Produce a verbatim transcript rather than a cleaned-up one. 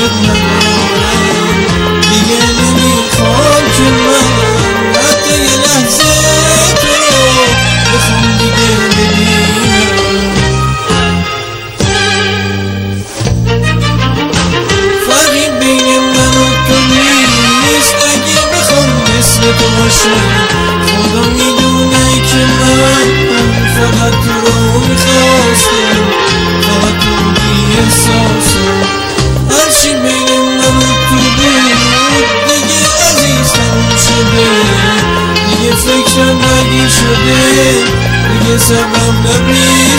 دوستت ندارم، دیگه نمیخوام که من حتی یه لحظه تو رو بخوام دیگه ببینم. فرقی بین من و تو نیست اگه بخوام مثل تو باشم. خدا میدونه که من فقط تو رو میخواستم، فقط تو بی احساسم. هرچی بین من و تو بود دیگه عزیز تموم شده، دیگه فکرم نگی شده، دیگه صبرم نبید